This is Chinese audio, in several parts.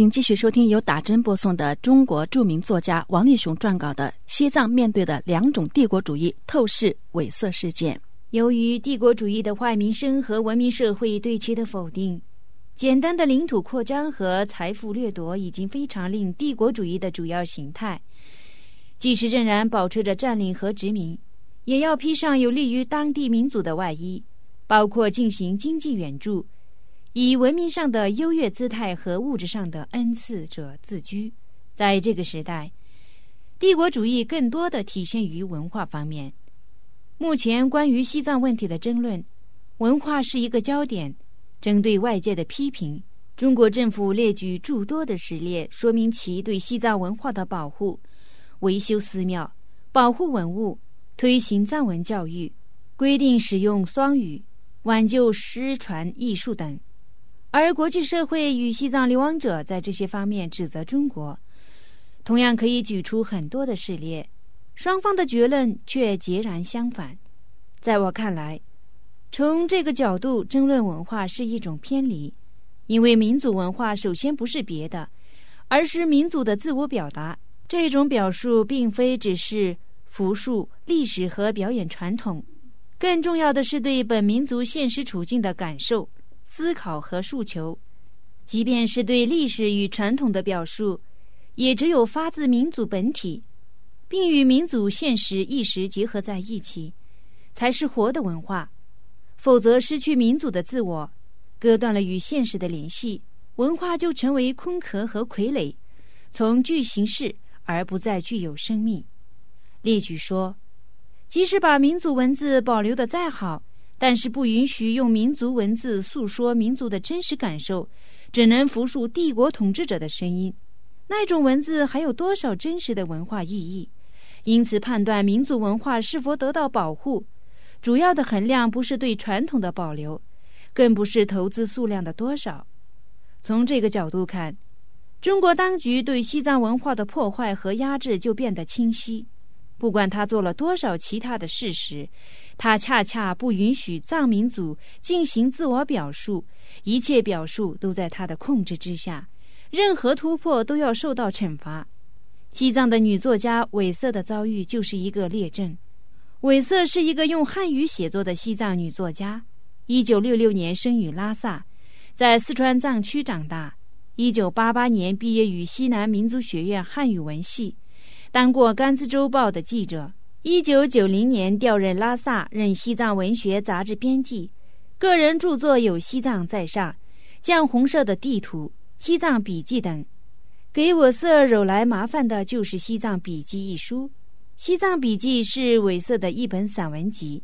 请继续收听由打针播送的中国著名作家王立雄撰稿的《西藏面对的两种帝国主义透视伪色事件》。 由于帝国主义的坏名声和文明社会对其的否定，简单的领土扩张和财富掠夺已经非常令帝国主义的主要形态。即使仍然保持着占领和殖民，也要披上有利于当地民族的外衣，包括进行经济援助，以文明上的优越姿态和物质上的恩赐者自居。在这个时代，帝国主义更多的体现于文化方面。目前关于西藏问题的争论，文化是一个焦点。针对外界的批评，中国政府列举诸多的实例，说明其对西藏文化的保护，维修寺庙，保护文物，推行藏文教育，规定使用双语，挽救失传艺术等。而国际社会与西藏流亡者在这些方面指责中国，同样可以举出很多的事例，双方的结论却截然相反。在我看来，从这个角度争论文化是一种偏离，因为民族文化首先不是别的，而是民族的自我表达。这种表述并非只是复述历史和表演传统，更重要的是对本民族现实处境的感受、思考和诉求。即便是对历史与传统的表述，也只有发自民族本体，并与民族现实意识结合在一起，才是活的文化。否则失去民族的自我，割断了与现实的联系，文化就成为空壳和傀儡，从具形式而不再具有生命。列举说，即使把民族文字保留得再好，但是不允许用民族文字诉说民族的真实感受，只能复述帝国统治者的声音，那种文字还有多少真实的文化意义？因此判断民族文化是否得到保护，主要的衡量不是对传统的保留，更不是投资数量的多少。从这个角度看，中国当局对西藏文化的破坏和压制就变得清晰。不管他做了多少其他的事实，他恰恰不允许藏民族进行自我表述，一切表述都在他的控制之下，任何突破都要受到惩罚。西藏的女作家韦瑟的遭遇就是一个列证。韦瑟是一个用汉语写作的西藏女作家，1966年生于拉萨，在四川藏区长大。1988年毕业于西南民族学院汉语文系，当过甘孜周报的记者。1990年调任拉萨，任西藏文学杂志编辑。个人著作有《西藏在上》、绛红色的地图、西藏笔记等。给韦瑟惹来麻烦的就是《西藏笔记》一书。《西藏笔记》是韦瑟的一本散文集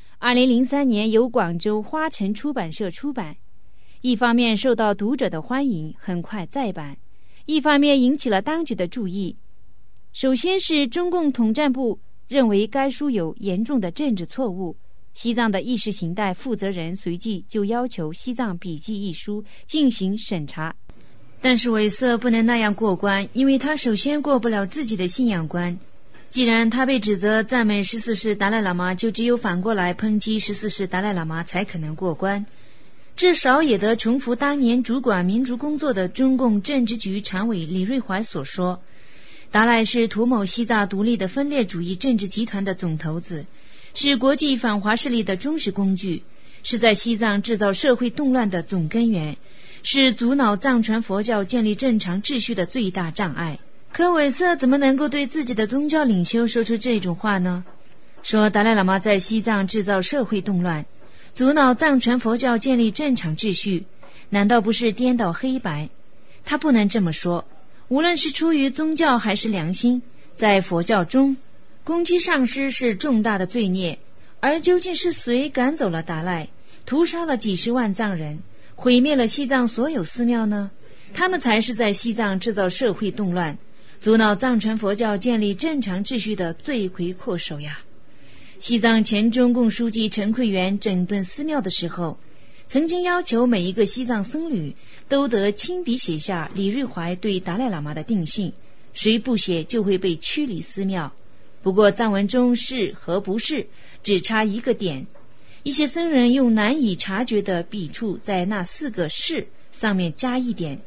，2003年由广州花城出版社出版。一方面受到读者的欢迎，很快再版；一方面引起了当局的注意。首先是中共统战部认为该书有严重的政治错误，西藏的意识形态负责人随即就要求《西藏笔记》一书进行审查。但是韦瑟不能那样过关，因为他首先过不了自己的信仰关。既然他被指责赞美14世达赖喇嘛，就只有反过来抨击14世达赖喇嘛才可能过关。至少也得重复当年主管民族工作的中共政治局常委李瑞怀所说，达赖是图谋西藏独立的分裂主义政治集团的总头子，是国际反华势力的忠实工具，是在西藏制造社会动乱的总根源，是阻挠藏传佛教建立正常秩序的最大障碍。可韦瑟怎么能够对自己的宗教领袖说出这种话呢？说达赖喇嘛在西藏制造社会动乱，阻挠藏传佛教建立正常秩序，难道不是颠倒黑白？他不能这么说。无论是出于宗教还是良心，在佛教中，攻击上师是重大的罪孽。而究竟是谁赶走了达赖，屠杀了几十万藏人，毁灭了西藏所有寺庙呢？他们才是在西藏制造社会动乱，阻挠藏传佛教建立正常秩序的罪魁祸首呀！西藏前中共书记陈慧元整顿寺庙的时候，曾经要求每一个西藏僧侣都得亲笔写下李瑞怀对达赖喇嘛的定性，谁不写就会被驱离寺庙。不过藏文中是和不是只差一个点，一些僧人用难以察觉的笔触在那4个是上面加一点，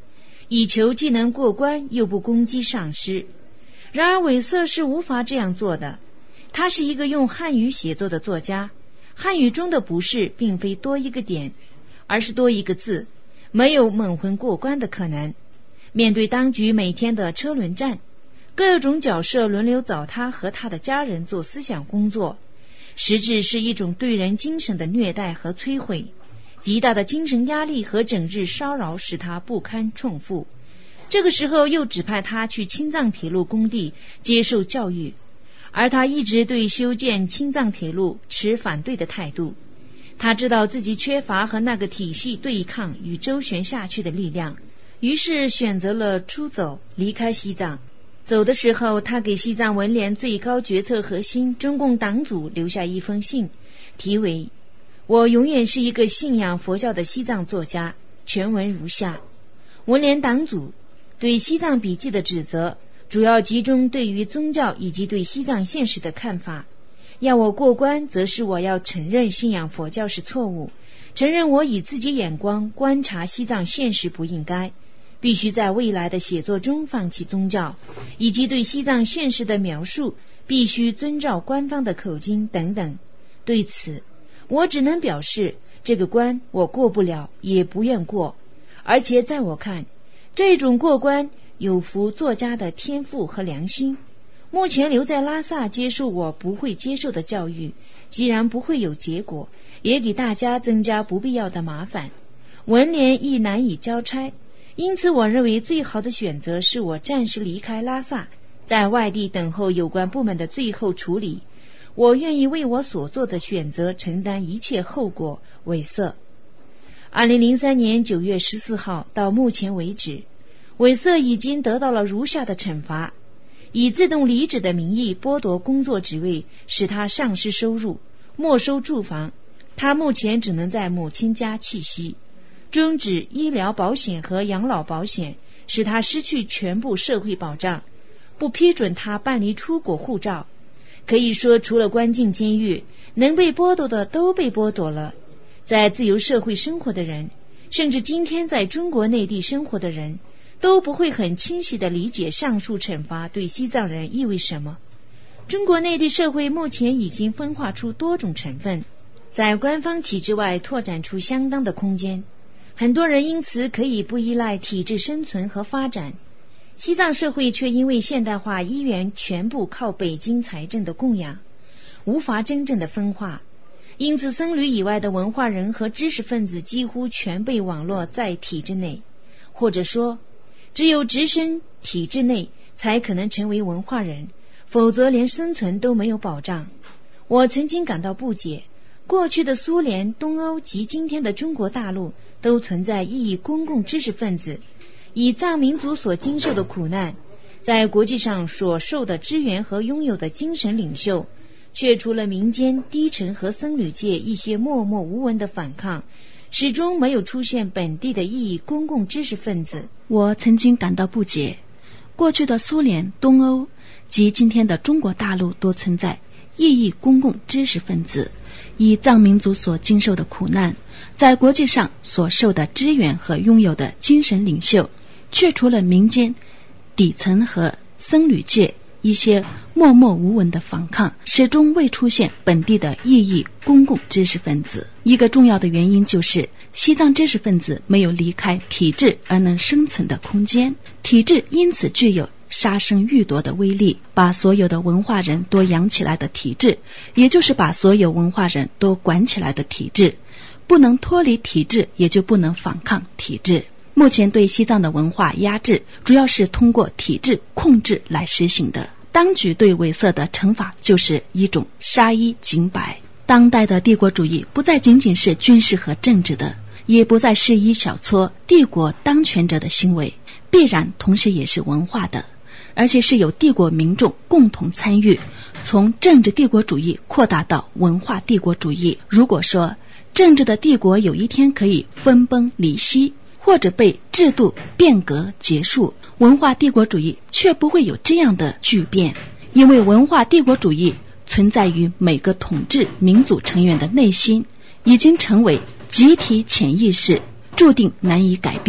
以求既能过关又不攻击上师。然而韦瑟是无法这样做的，他是一个用汉语写作的作家，汉语中的不是并非多一个点，而是多一个字，没有猛混过关的可能。面对当局每天的车轮战，各种角色轮流找他和他的家人做思想工作，实质是一种对人精神的虐待和摧毁。极大的精神压力和整日骚扰使他不堪重负。这个时候又指派他去青藏铁路工地接受教育，而他一直对修建青藏铁路持反对的态度。他知道自己缺乏和那个体系对抗与周旋下去的力量，于是选择了出走，离开西藏。走的时候，他给西藏文联最高决策核心中共党组留下一封信，题为我永远是一个信仰佛教的西藏作家，全文如下。文联党组对西藏笔记的指责主要集中对于宗教以及对西藏现实的看法。要我过关，则是我要承认信仰佛教是错误，承认我以自己眼光观察西藏现实不应该，必须在未来的写作中放弃宗教，以及对西藏现实的描述必须遵照官方的口径等等。对此，我只能表示这个关我过不了，也不愿过，而且在我看，这种过关有负作家的天赋和良心。目前留在拉萨接受我不会接受的教育，既然不会有结果，也给大家增加不必要的麻烦，文联亦难以交差。因此我认为最好的选择是我暂时离开拉萨，在外地等候有关部门的最后处理。我愿意为我所做的选择承担一切后果。韦瑟。2003年9月14号到目前为止，韦瑟已经得到了如下的惩罚：以自动离职的名义剥夺工作职位，使他丧失收入，没收住房，他目前只能在母亲家栖息；终止医疗保险和养老保险，使他失去全部社会保障；不批准他办理出国护照。可以说，除了关进监狱，能被剥夺的都被剥夺了。在自由社会生活的人，甚至今天在中国内地生活的人，都不会很清晰地理解上述惩罚对西藏人意味什么。中国内地社会目前已经分化出多种成分，在官方体制外拓展出相当的空间，很多人因此可以不依赖体制生存和发展。西藏社会却因为现代化医源全部靠北京财政的供养，无法真正的分化，因此僧侣以外的文化人和知识分子几乎全被网络在体制内，或者说只有置身体制内才可能成为文化人，否则连生存都没有保障。我曾经感到不解，过去的苏联、东欧及今天的中国大陆都存在异议公共知识分子，以藏民族所经受的苦难，在国际上所受的支援和拥有的精神领袖，却除了民间低层和僧侣界一些默默无闻的反抗，始终没有出现本地的异议公共知识分子。 我曾经感到不解，过去的苏联、东欧及今天的中国大陆都存在异议公共知识分子，以藏民族所经受的苦难，在国际上所受的支援和拥有的精神领袖，却除了民间底层和僧侣界一些默默无闻的反抗，始终未出现本地的异议公共知识分子。一个重要的原因就是西藏知识分子没有离开体制而能生存的空间，体制因此具有杀生欲夺的威力。把所有的文化人都养起来的体制，也就是把所有文化人都管起来的体制，不能脱离体制，也就不能反抗体制。目前对西藏的文化压制主要是通过体制控制来实行的，当局对韦瑟的惩罚就是一种杀一儆百。当代的帝国主义不再仅仅是军事和政治的，也不再是一小撮帝国当权者的行为，必然同时也是文化的，而且是由帝国民众共同参与，从政治帝国主义扩大到文化帝国主义。如果说政治的帝国有一天可以分崩离析，或者被制度变革结束，文化帝国主义却不会有这样的巨变，因为文化帝国主义存在于每个统治民族成员的内心，已经成为集体潜意识，注定难以改变。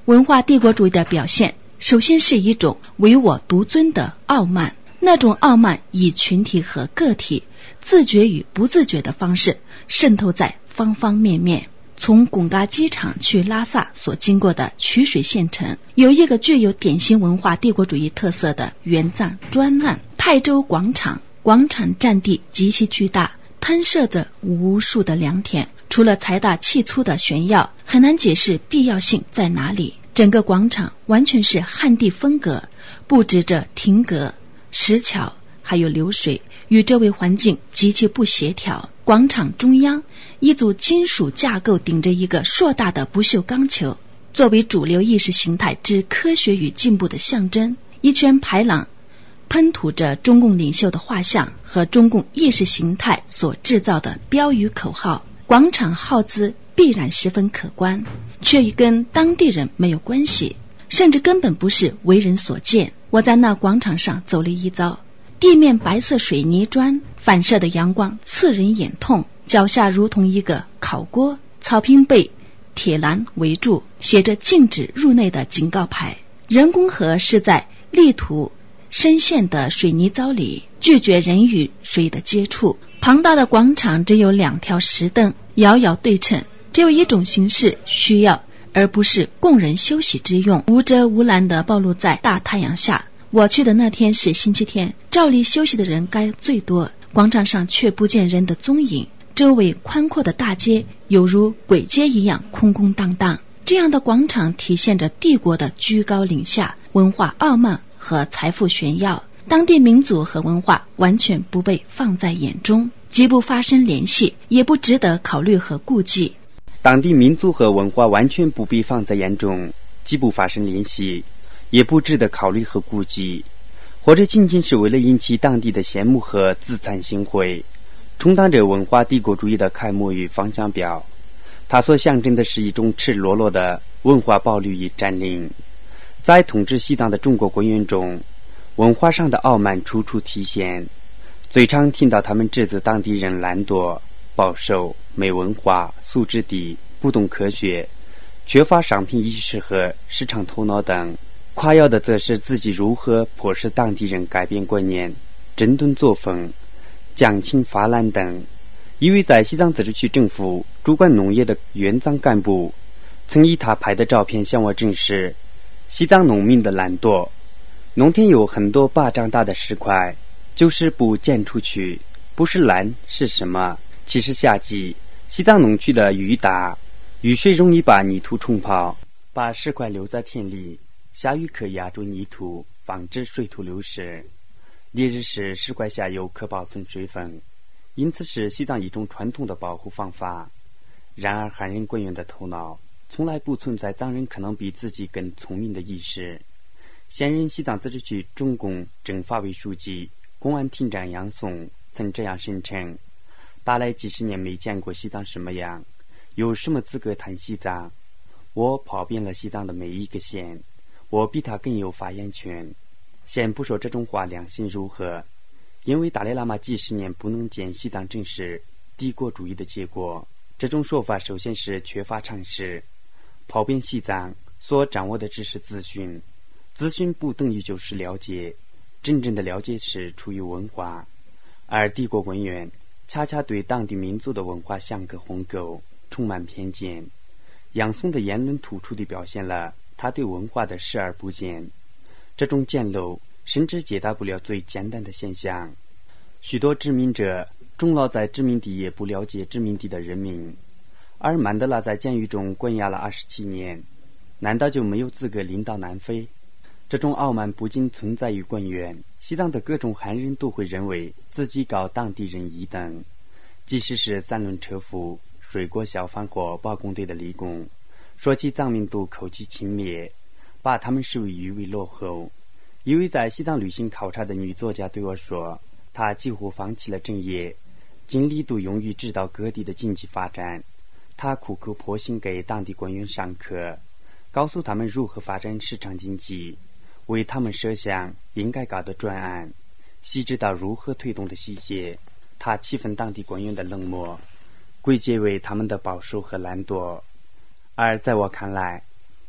文化帝国主义的表现首先是一种唯我独尊的傲慢，那种傲慢以群体和个体自觉与不自觉的方式渗透在方方面面。从贡嘎机场去拉萨所经过的曲水县城，有一个具有典型文化帝国主义特色的援藏专案泰州广场。广场占地极其巨大，喷射着无数的良田，除了财大气粗的炫耀，很难解释必要性在哪里。整个广场完全是汉地风格，布置着亭阁、石桥还有流水，与周围环境极其不协调。广场中央一组金属架构顶着一个硕大的不锈钢球，作为主流意识形态之科学与进步的象征。一圈排廊喷涂着中共领袖的画像和中共意识形态所制造的标语口号。广场耗资必然十分可观，却跟当地人没有关系，甚至根本不是为人所见。我在那广场上走了一遭，地面白色水泥砖，反射的阳光刺人眼痛，脚下如同一个烤锅，草坪被铁栏围住，写着禁止入内的警告牌。人工河是在力土深陷的水泥槽里，拒绝人与水的接触。庞大的广场只有2条石凳，遥遥对称，只有一种形式需要，而不是供人休息之用，无遮无拦地暴露在大太阳下。我去的那天是星期天，照例休息的人该最多，广场上却不见人的踪影，周围宽阔的大街犹如鬼街一样空空荡荡。这样的广场体现着帝国的居高临下、文化傲慢和财富炫耀，当地民族和文化完全不被放在眼中，既不发生联系，也不值得考虑和顾忌。 当地民族和文化完全不被放在眼中，既不发生联系，也不值得考虑和顾忌，或者仅仅是为了引起当地的羡慕和自惭形秽，充当着文化帝国主义的楷模与方向标。它所象征的是一种赤裸裸的文化暴力与占领。在统治西藏的中国官员中，文化上的傲慢处处体现，最常听到他们指责当地人懒惰、保守、没文化、素质低、不懂科学、缺乏商品意识和市场头脑等，夸耀的则是自己如何迫使当地人改变观念、整顿作风、降轻发懒等。一位在西藏自治区政府主管农业的援藏干部曾以他拍的照片向我证实，西藏农民的懒惰，农田有很多巴掌大的石块，就是不捡出去，不是懒是什么？其实夏季西藏农区的雨大，雨水容易把泥土冲泡，把石块留在田里，下雨可压住泥土，防止水土流失。烈日时石块下游可保存水分，因此是西藏一种传统的保护方法。然而汉人官员的头脑从来不存在藏人可能比自己更聪明的意识。现任西藏自治区中共政法委书记、公安厅长杨松曾这样声称：大来几十年没见过西藏什么样，有什么资格谈西藏？我跑遍了西藏的每一个县，我比他更有发言权。先不说这种话良心如何，因为达赖喇嘛几十年不能见西藏，正是帝国主义的结果。这种说法首先是缺乏常识。跑遍西藏所掌握的只是资讯，资讯不等于就是了解，真正的了解是出于文化，而帝国官员恰恰对当地民族的文化像个鸿沟，充满偏见。杨松的言论突出地表现了他对文化的视而不见，这种简陋甚至解答不了最简单的现象。许多殖民者终老在殖民地，也不了解殖民地的人民，而曼德拉在监狱中关押了27年，难道就没有资格领导南非？这种傲慢不仅存在于官员，西藏的各种汉人都会认为自己高当地人一等，即使是3轮车夫、水果小贩或保工队的理工，说起藏民都口气轻蔑，把他们视为愚为落后。一位在西藏旅行考察的女作家对我说，她几乎放弃了正业，精力都用于指导各地的经济发展。她苦口婆心给当地官员上课，告诉他们如何发展市场经济，为他们设想应该搞的专案，细致到如何推动的细节。她气愤当地官员的冷漠，归结为他们的保守和懒惰。而在我看来，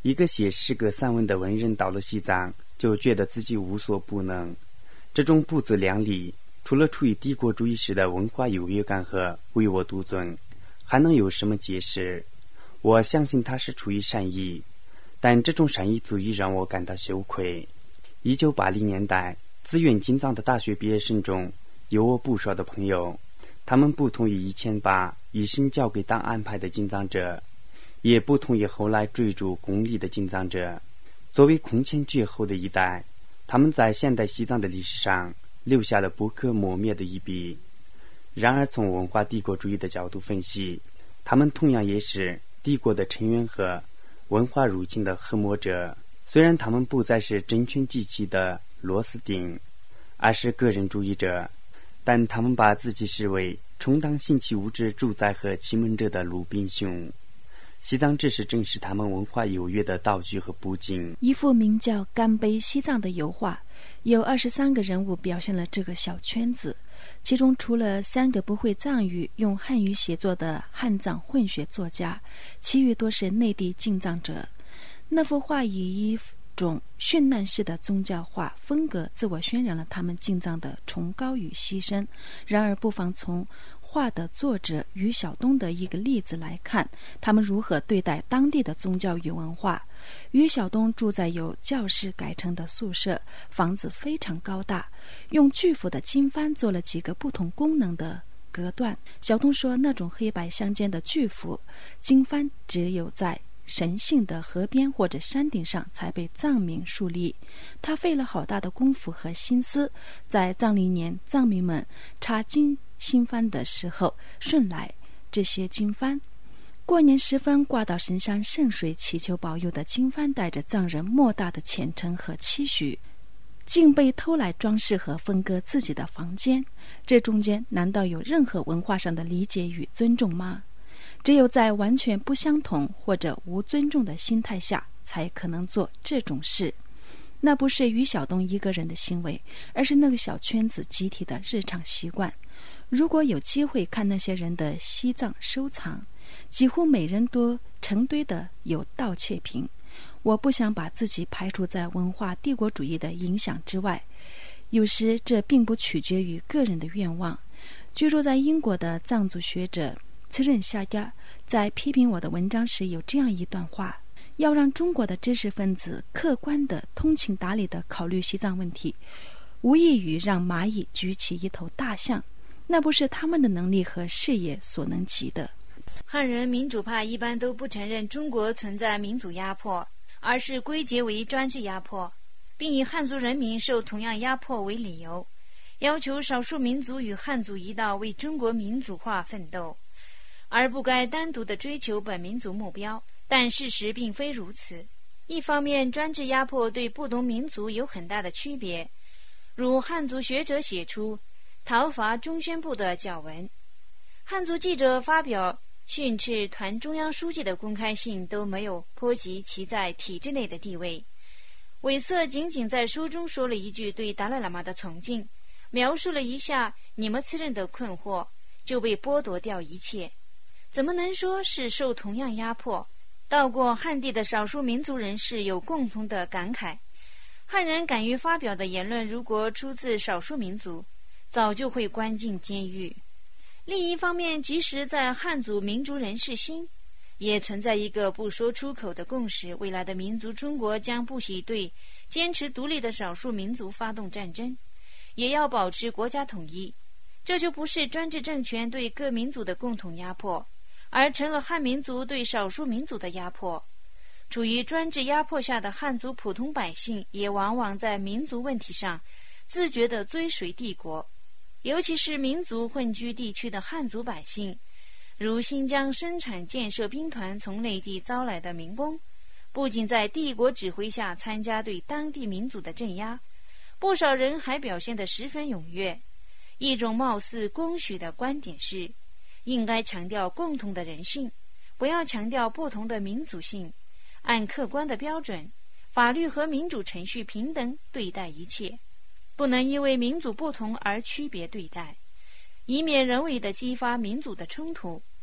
一个写诗歌散文的文人到了西藏，就觉得自己无所不能。这种不自量力，除了出于帝国主义时的文化优越感和唯我独尊，还能有什么解释？我相信他是出于善意，但这种善意足以让我感到羞愧。1980年代，自愿进藏的大学毕业生中有我不少的朋友，他们不同意以前把一生交给党安排的进藏者，也不同意后来追逐功利的进藏者。作为空前绝后的一代，他们在现代西藏的历史上留下了不可磨灭的一笔。然而从文化帝国主义的角度分析，他们同样也是帝国的成员和文化入侵的合谋者。虽然他们不再是政权机器的螺丝钉，而是个人主义者，但他们把自己视为充当新奇物质主宰和启蒙者的鲁滨逊。西藏只是正是他们文化优越的道具和布景。 一幅名叫《干杯西藏》的油画，有23个人物表现了这个小圈子，其中除了3个不会藏语、用汉语写作的汉藏混血作家，其余都是内地进藏者。那幅画以一种绚烂式的宗教画风格自我渲染了他们进藏的崇高与牺牲。然而不妨从画的作者于晓东的一个例子来看，他们如何对待当地的宗教与文化。于晓东住在由教室改成的宿舍，房子非常高大，用巨幅的经幡做了几个不同功能的隔断。晓东说，那种黑白相间的巨幅经幡只有在神性的河边或者山顶上才被藏民树立。他费了好大的功夫和心思，在藏历年藏民们插经新幡的时候顺来这些经幡。过年时分挂到神山圣水祈求保佑的经幡，带着藏人莫大的虔诚和期许，竟被偷来装饰和分割自己的房间。这中间难道有任何文化上的理解与尊重吗？只有在完全不相同或者无尊重的心态下，才可能做这种事。那不是于晓东一个人的行为，而是那个小圈子集体的日常习惯。如果有机会看那些人的西藏收藏，几乎每人都成堆的有盗窃品。我不想把自己排除在文化帝国主义的影响之外，有时这并不取决于个人的愿望。居住在英国的藏族学者次任夏亚在批评我的文章时有这样一段话：要让中国的知识分子客观的通情达理的考虑西藏问题，无异于让蚂蚁举起一头大象，那不是他们的能力和视野所能及的。 汉人民主派一般都不承认中国存在民族压迫，而是归结为专制压迫，并以汉族人民受同样压迫为理由，要求少数民族与汉族一道为中国民主化奋斗，而不该单独地追求本民族目标。但事实并非如此。一方面，专制压迫对不同民族有很大的区别，如汉族学者写出讨伐中宣部的教文，汉族记者发表训斥团中央书记的公开信都没有波及其在体制内的地位。韦瑟仅仅在书中说了一句对达赖喇嘛的崇敬，描述了一下你们次任的困惑，就被剥夺掉一切，怎么能说是受同样压迫？到过汉地的少数民族人士有共同的感慨，汉人敢于发表的言论如果出自少数民族，早就会关进监狱。另一方面，即使在汉族民族人士心，也存在一个不说出口的共识，未来的民族中国将不惜对坚持独立的少数民族发动战争，也要保持国家统一。这就不是专制政权对各民族的共同压迫，而成了汉民族对少数民族的压迫。处于专制压迫下的汉族普通百姓也往往在民族问题上自觉地追随帝国，尤其是民族混居地区的汉族百姓，如新疆生产建设兵团从内地招来的民工，不仅在帝国指挥下参加对当地民族的镇压，不少人还表现得十分踊跃。一种貌似公许的观点是，应该强调共同的人性，不要强调不同的民族性，按客观的标准，法律和民主程序平等对待一切，不能因为民族不同而区别对待，以免人为地激发民族的冲突。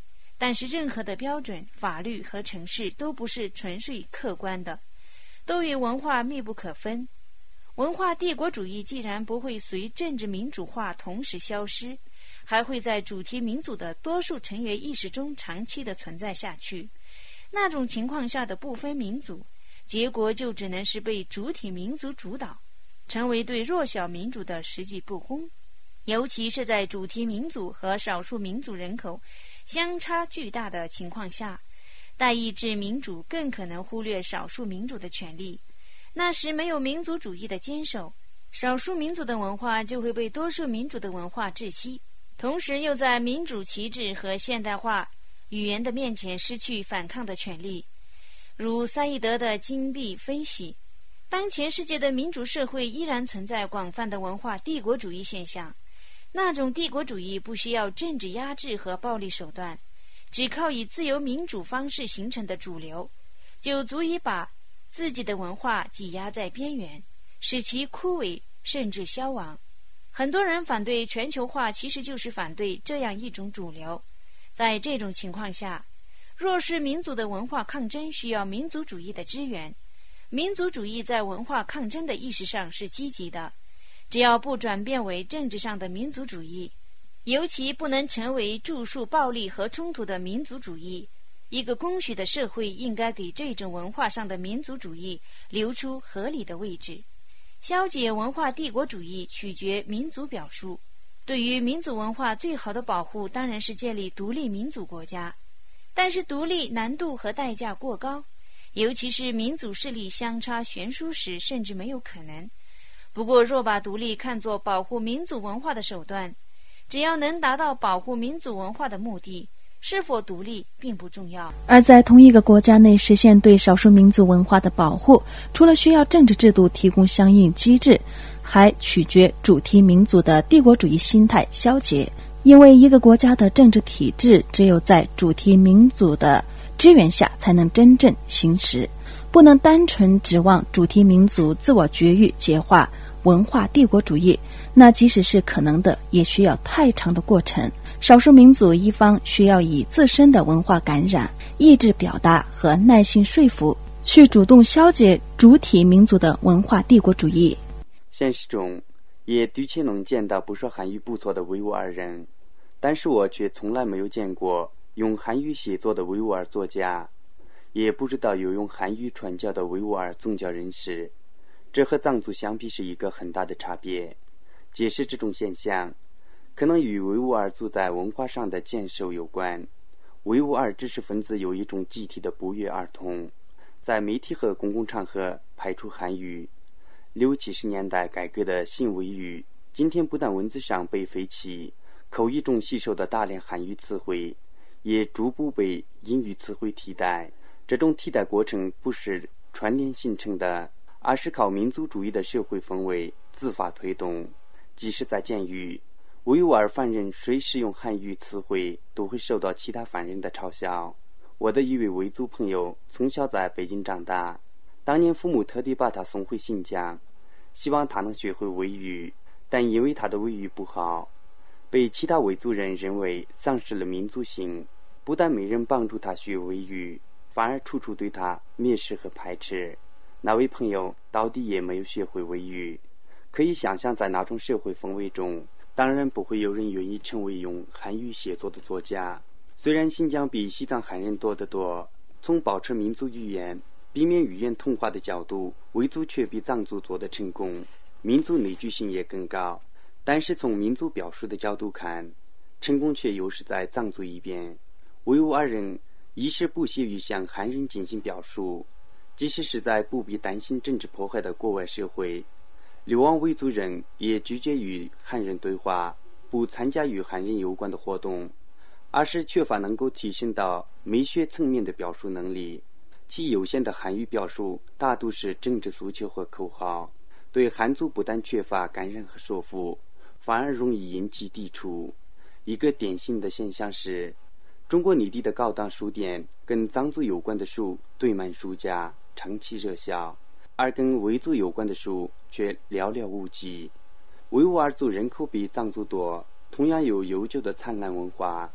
但是任何的标准、法律和程式都不是纯粹客观的，都与文化密不可分。文化帝国主义既然不会随政治民主化同时消失，还会在主题民族的多数成员意识中长期的存在下去。那种情况下的不分民族，结果就只能是被主体民族主导，成为对弱小民族的实际不公。尤其是在主题民族和少数民族人口相差巨大的情况下，代议制民主更可能忽略少数民族的权利。那时没有民族主义的坚守，少数民族的文化就会被多数民族的文化窒息，同时又在民主旗帜和现代化语言的面前失去反抗的权利。如萨义德的金币分析，当前世界的民主社会依然存在广泛的文化帝国主义现象。那种帝国主义不需要政治压制和暴力手段，只靠以自由民主方式形成的主流，就足以把自己的文化挤压在边缘，使其枯萎甚至消亡。很多人反对全球化，其实就是反对这样一种主流。在这种情况下，弱势民族的文化抗争需要民族主义的支援。民族主义在文化抗争的意识上是积极的，只要不转变为政治上的民族主义，尤其不能成为著述暴力和冲突的民族主义。一个公许的社会应该给这种文化上的民族主义留出合理的位置。消解文化帝国主义取决民族表述。对于民族文化最好的保护当然是建立独立民主国家，但是独立难度和代价过高，尤其是民族势力相差悬殊时甚至没有可能。不过若把独立看作保护民族文化的手段，只要能达到保护民族文化的目的，是否独立并不重要。 而在同一个国家内实现对少数民族文化的保护，除了需要政治制度提供相应机制，还取决主题民族的帝国主义心态消解。因为一个国家的政治体制只有在主题民族的支援下才能真正行使，不能单纯指望主题民族自我绝育解化文化帝国主义，那即使是可能的，也需要太长的过程。少数民族一方需要以自身的文化感染、意志表达和耐心说服，去主动消解主体民族的文化帝国主义。 现实中也的确能见到不少韩语不错的维吾尔人，但是我却从来没有见过用韩语写作的维吾尔作家，也不知道有用韩语传教的维吾尔宗教人士。这和藏族相比是一个很大的差别。解释这种现象，可能与维吾尔族在文化上的坚守有关。维吾尔知识分子有一种集体的不约而同，在媒体和公共场合排除韩语。60、70年代改革的新维语，今天不但文字上被废弃，口译中吸收的大量韩语词汇也逐步被英语词汇替代。这种替代过程不是串联形成的，而是靠民族主义的社会氛围自发推动。即使在监狱，维吾尔犯人谁使用汉语词汇都会受到其他犯人的嘲笑。我的一位维族朋友从小在北京长大，当年父母特地把他送回新疆，希望他能学会维语，但因为他的维语不好，被其他维族人认为丧失了民族性，不但没人帮助他学维语，反而处处对他蔑视和排斥。那位朋友到底也没有学会维语。可以想象，在那种社会氛围中，当然不会有人愿意成为用汉语写作的作家。虽然新疆比西藏汉人多得多，从保持民族语言、避免语言同化的角度，维族却比藏族做得成功，民族内聚性也更高。但是从民族表述的角度看，成功却又是在藏族一边。维吾尔人一是不屑于向汉人进行表述，即使是在不必担心政治迫害的国外社会，流亡维族人也拒绝与汉人对话，不参加与汉人有关的活动，而是缺乏能够提升到美学层面的表述能力。其有限的汉语表述大都是政治诉求和口号，对汉族不但缺乏感染和说服，反而容易引起抵触。一个典型的现象是，中国内地的高档书店跟藏族有关的书堆满书架，长期热销，而跟维族有关的书却寥寥无几。维吾尔族人口比藏族多，同样有悠久的灿烂文化，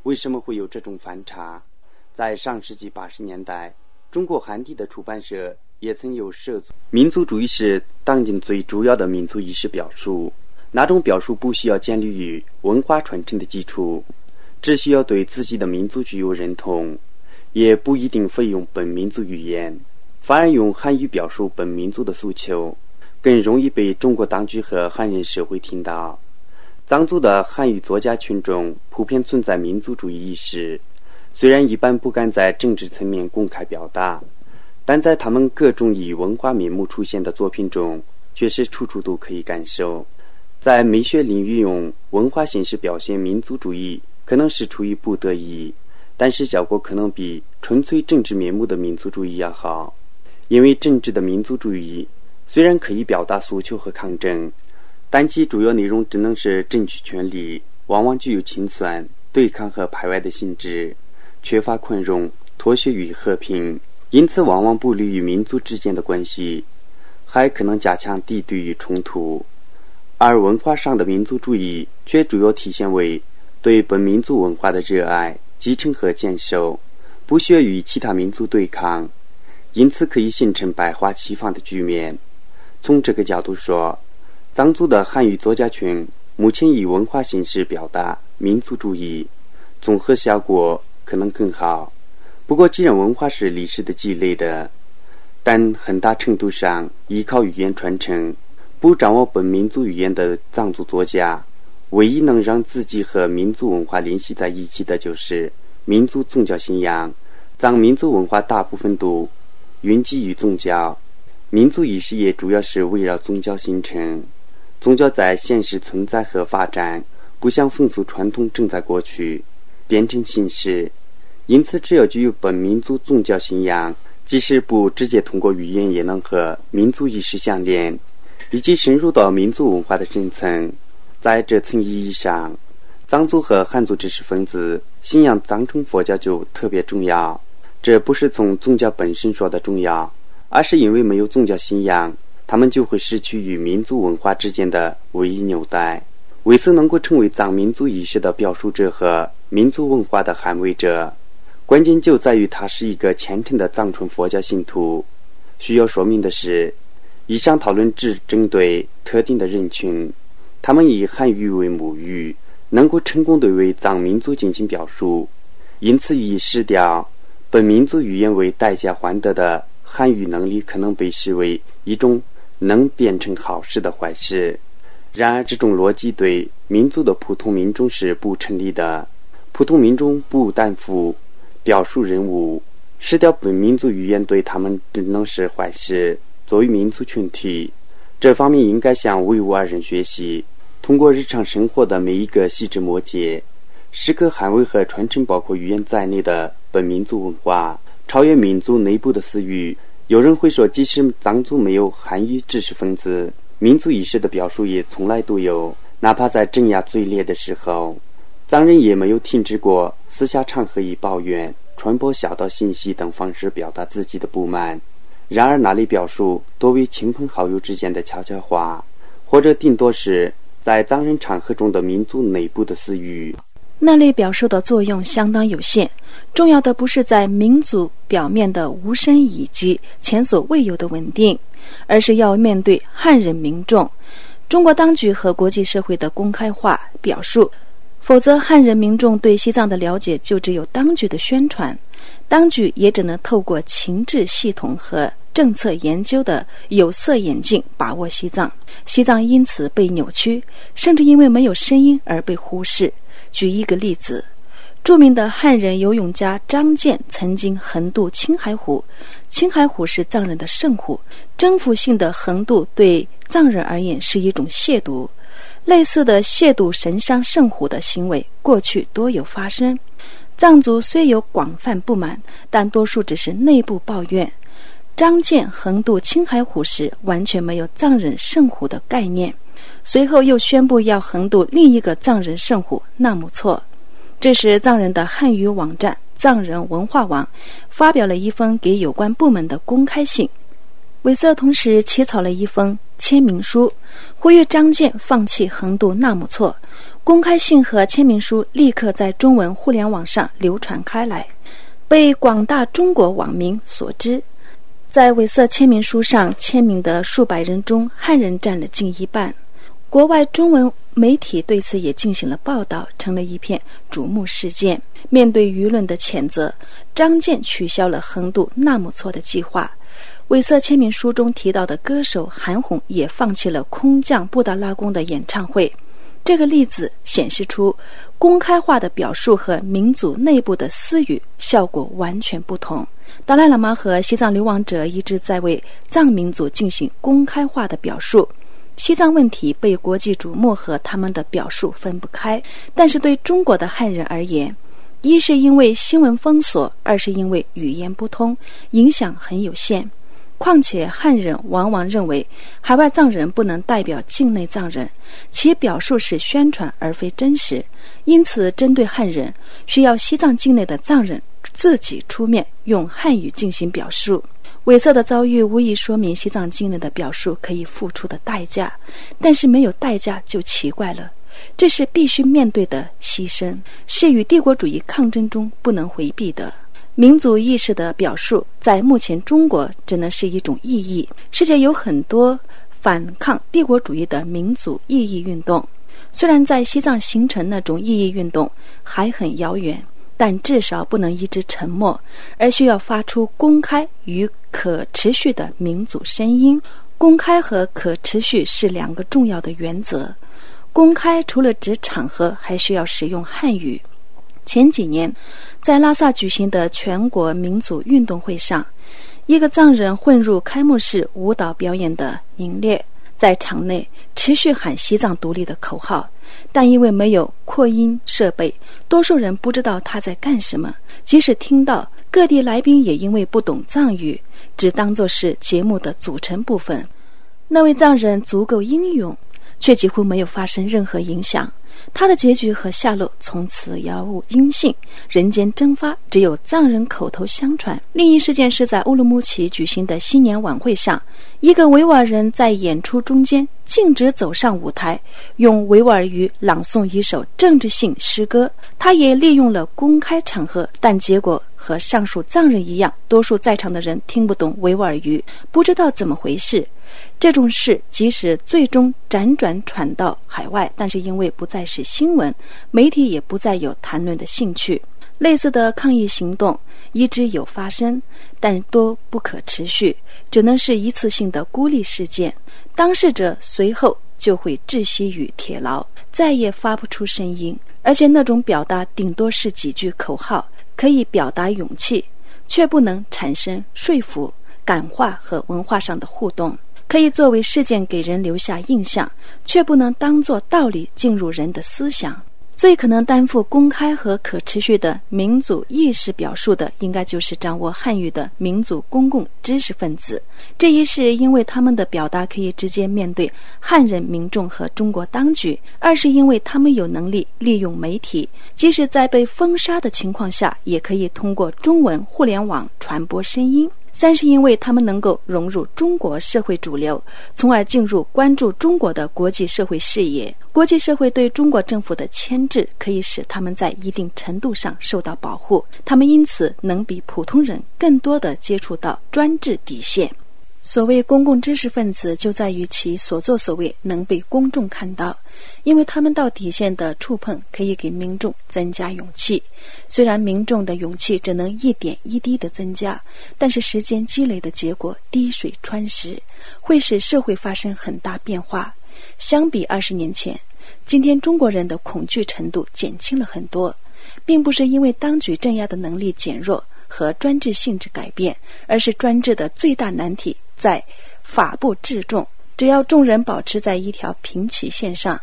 为什么会有这种反差？在上世纪80年代，中国汉地的出版社也曾有涉足民族主义是当今最主要的民族意识表述。那种表述不需要建立于文化传承的基础，只需要对自己的民族具有认同，也不一定非用本民族语言，反而用汉语表述本民族的诉求，更容易被中国当局和汉人社会听到。藏族的汉语作家群众普遍存在民族主义意识，虽然一般不敢在政治层面公开表达，但在他们各种以文化面目出现的作品中，却是处处都可以感受。在美学领域用文化形式表现民族主义，可能是出于不得已，但是效果可能比纯粹政治面目的民族主义要好。因为政治的民族主义虽然可以表达诉求和抗争，但其主要内容只能是争取权利，往往具有清算、对抗和排外的性质，缺乏宽容、妥协与和平，因此往往不利于民族之间的关系，还可能加强敌对与冲突。而文化上的民族主义却主要体现为对本民族文化的热爱、继承和坚守，不需要与其他民族对抗，因此可以形成百花齐放的局面。从这个角度说，藏族的汉语作家群目前以文化形式表达民族主义，综合效果可能更好。不过既然文化是历史的积累的，但很大程度上依靠语言传承，不掌握本民族语言的藏族作家，唯一能让自己和民族文化联系在一起的就是民族宗教信仰。藏民族文化大部分都云集于宗教，民族意识也主要是围绕宗教形成。宗教在现实存在和发展，不像风俗传统正在过去，变成形式。因此只要具有本民族宗教信仰，即使不直接通过语言也能和民族意识相连，以及深入到民族文化的深层。在这层意义上，藏族和汉族知识分子信仰藏传佛教就特别重要。这不是从宗教本身说的重要，而是因为没有宗教信仰，他们就会失去与民族文化之间的唯一纽带。为此能够成为藏民族意识的表述者和民族文化的捍卫者，关键就在于他是一个虔诚的藏传佛教信徒。需要说明的是，以上讨论只针对特定的人群，他们以汉语为母语，能够成功地为藏民族进行表述，因此以失掉本民族语言为代价换得的汉语能力可能被视为一种能变成好事的坏事。然而这种逻辑对民族的普通民众是不成立的。普通民众不担负表述任务，失掉本民族语言对他们只能是坏事。作为民族群体，这方面应该向维吾尔人学习，通过日常生活的每一个细枝末节，时刻捍卫和传承包括语言在内的本民族文化，超越民族内部的私欲。有人会说，即使藏族没有汉语知识分子，民族意识的表述也从来都有，哪怕在镇压最烈的时候，藏人也没有停止过私下场合以抱怨、传播小道信息等方式表达自己的不满。然而那类表述多为亲朋好友之间的悄悄话，或者顶多是在藏人场合中的民族内部的私欲。 那类表述的作用相当有限，重要的不是在民族表面的无声以及前所未有的稳定，而是要面对汉人民众、中国当局和国际社会的公开化表述。否则汉人民众对西藏的了解就只有当局的宣传，当局也只能透过情治系统和政策研究的有色眼镜把握西藏，西藏因此被扭曲，甚至因为没有声音而被忽视。举一个例子，著名的汉人游泳家张健曾经横渡青海湖，青海湖是藏人的圣湖，征服性的横渡对藏人而言是一种亵渎。类似的亵渎神山圣湖的行为过去多有发生，藏族虽有广泛不满，但多数只是内部抱怨。张健横渡青海湖时完全没有藏人圣湖的概念，随后又宣布要横渡另一个藏人圣湖纳木错。这时藏人的汉语网站藏人文化网发表了一封给有关部门的公开信， 韦瑟同时起草了一封签名书，呼吁张建放弃横渡纳木错。公开信和签名书立刻在中文互联网上流传开来，被广大中国网民所知。在韦瑟签名书上签名的数百人中，汉人占了近一半。国外中文媒体对此也进行了报道，成了一片瞩目事件。面对舆论的谴责，张建取消了横渡纳木错的计划。韦瑟签名书中提到的歌手韩红也放弃了空降布达拉宫的演唱会。这个例子显示出公开化的表述和民族内部的私语效果完全不同。达赖喇嘛和西藏流亡者一直在为藏民族进行公开化的表述，西藏问题被国际瞩目和他们的表述分不开。但是对中国的汉人而言，一是因为新闻封锁，二是因为语言不通，影响很有限。况且汉人往往认为海外藏人不能代表境内藏人，其表述是宣传而非真实，因此针对汉人，需要西藏境内的藏人自己出面用汉语进行表述。韦瑟的遭遇无疑说明西藏境内的表述可以付出的代价，但是没有代价就奇怪了，这是必须面对的牺牲，是与帝国主义抗争中不能回避的。民族意识的表述在目前中国只能是一种意义，世界有很多反抗帝国主义的民族意义运动，虽然在西藏形成那种意义运动还很遥远，但至少不能一直沉默，而需要发出公开与可持续的民族声音。公开和可持续是两个重要的原则。公开除了指场合，还需要使用汉语。前几年在拉萨举行的全国民族运动会上，一个藏人混入开幕式舞蹈表演的营列，在场内持续喊西藏独立的口号，但因为没有扩音设备，多数人不知道他在干什么，即使听到，各地来宾也因为不懂藏语，只当作是节目的组成部分。那位藏人足够英勇，却几乎没有发生任何影响，他的结局和下落从此杳无音信，人间蒸发，只有藏人口头相传。另一事件是在乌鲁木齐举行的新年晚会上，一个维吾尔人在演出中间径直走上舞台，用维吾尔语朗诵一首政治性诗歌。他也利用了公开场合，但结果和上述藏人一样，多数在场的人听不懂维吾尔语，不知道怎么回事。这种事即使最终辗转传到海外，但是因为不再是新闻，媒体也不再有谈论的兴趣。类似的抗议行动一直有发生，但都不可持续，只能是一次性的孤立事件，当事者随后就会窒息于铁牢，再也发不出声音。而且那种表达顶多是几句口号，可以表达勇气，却不能产生说服、感化和文化上的互动。可以作为事件给人留下印象，却不能当作道理进入人的思想。最可能担负公开和可持续的民族意识表述的，应该就是掌握汉语的民族公共知识分子。这一是因为他们的表达可以直接面对汉人民众和中国当局，二是因为他们有能力利用媒体，即使在被封杀的情况下，也可以通过中文互联网传播声音。三是因为他们能够融入中国社会主流，从而进入关注中国的国际社会视野。国际社会对中国政府的牵制可以使他们在一定程度上受到保护，他们因此能比普通人更多地接触到专制底线。所谓公共知识分子，就在于其所作所为能被公众看到，因为他们到底线的触碰可以给民众增加勇气。虽然民众的勇气只能一点一滴的增加，但是时间积累的结果滴水穿石，会使社会发生很大变化。相比20年前，今天中国人的恐惧程度减轻了很多，并不是因为当局镇压的能力减弱和专制性质改变，而是专制的最大难题在法不治众。只要众人保持在一条平齐线上，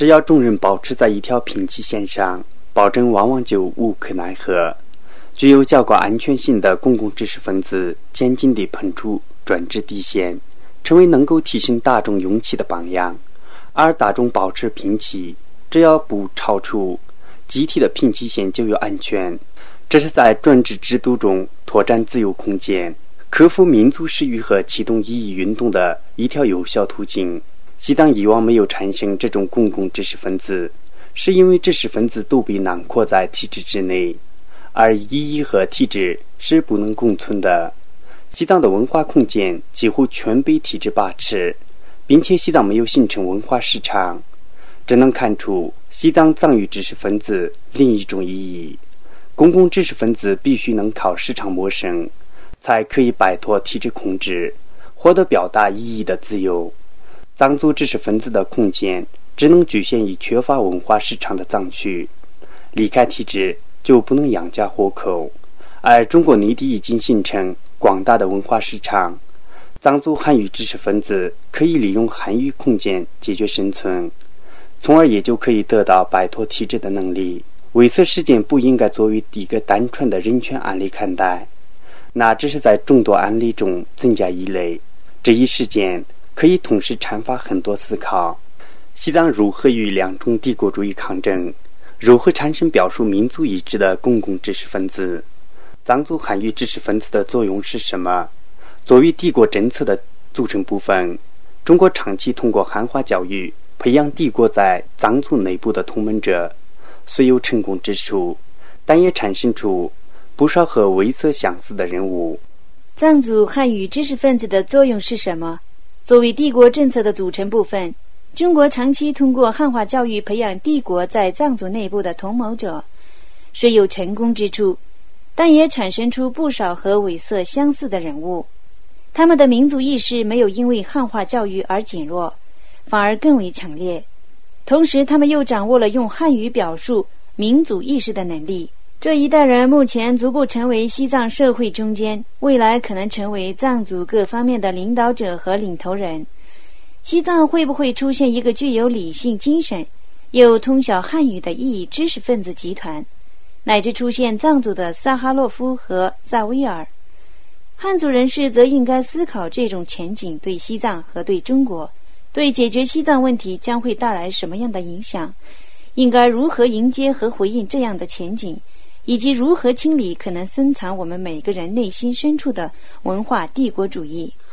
保证往往就无可奈何。具有较高安全性的公共知识分子渐进地喷出专制底线，成为能够提升大众勇气的榜样。而大众保持平齐，只要不超出集体的平齐线就有安全。这是在专制制度中拓展自由空间， 克服民族视域和启动异议运动的一条有效途径。西藏以往没有产生这种公共知识分子，是因为知识分子都被囊括在体制之内，而异议和体制是不能共存的。西藏的文化空间几乎全被体制把持，并且西藏没有形成文化市场，这能看出西藏藏语知识分子另一种意义。公共知识分子必须能靠市场谋生，才可以摆脱体制控制，获得表达意义的自由。藏族知识分子的空间只能局限于缺乏文化市场的藏区，离开体制就不能养家活口。而中国内地已经形成广大的文化市场，藏族汉语知识分子可以利用汉语空间解决生存，从而也就可以得到摆脱体制的能力。为此事件不应该作为一个单纯的人权案例看待，那只是在众多案例中增加一类。这一事件可以同时阐发很多思考：西藏如何与两种帝国主义抗争？如何产生表述民族意志的公共知识分子？藏族汉语知识分子的作用是什么？作为帝国政策的组成部分，中国长期通过汉化教育培养帝国在藏族内部的同盟者，虽有成功之处，但也产生出不少和威瑟相似的人物。 藏族汉语知识分子的作用是什么？作为帝国政策的组成部分，中国长期通过汉化教育培养帝国在藏族内部的同谋者，虽有成功之处，但也产生出不少和韦瑟相似的人物。他们的民族意识没有因为汉化教育而减弱，反而更为强烈。同时他们又掌握了用汉语表述民族意识的能力。这一代人目前逐步成为西藏社会中间，未来可能成为藏族各方面的领导者和领头人。西藏会不会出现一个具有理性精神又通晓汉语的异议知识分子集团，乃至出现藏族的萨哈洛夫和萨维尔？汉族人士则应该思考这种前景对西藏和对中国，对解决西藏问题将会带来什么样的影响，应该如何迎接和回应这样的前景，以及如何清理可能深藏我们每个人内心深处的文化帝国主义。